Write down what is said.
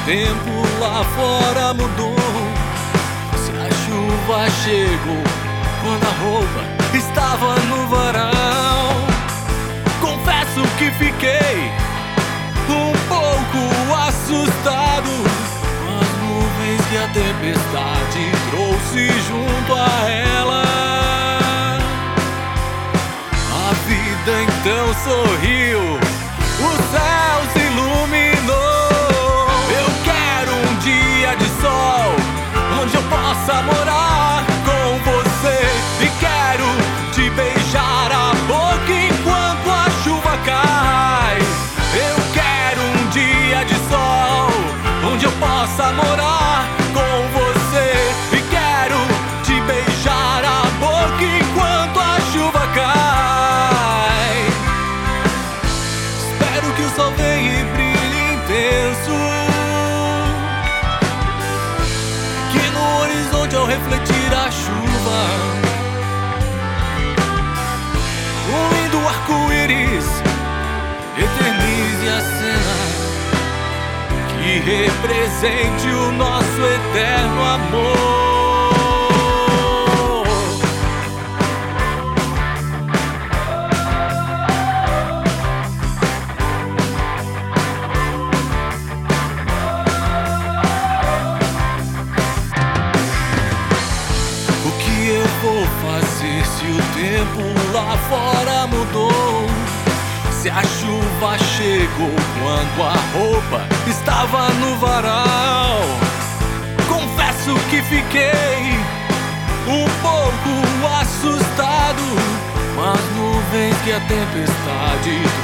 tempo lá fora mudou, se a chuva chegou quando a roupa estava no varal. Confesso que fiquei um pouco assustado com as nuvens que a tempestade trouxe junto a ela. A vida então sorriu, o céu se iluminou. Eu quero um dia de sol onde eu possa morar com você, e quero te beijar a boca enquanto a chuva cai. Eu quero um dia de sol onde eu possa morar com você, e quero te beijar a boca enquanto a chuva cai. Espero que o sol venha e brilhe intenso, que no horizonte ao refletir a chuva um lindo arco-íris eternize a cena que represente o nosso eterno amor. O que eu vou fazer se o tempo lá fora mudou, se a chuva chegou quando a roupa estava no varal? Confesso que fiquei um pouco assustado com as nuvens que a tempestade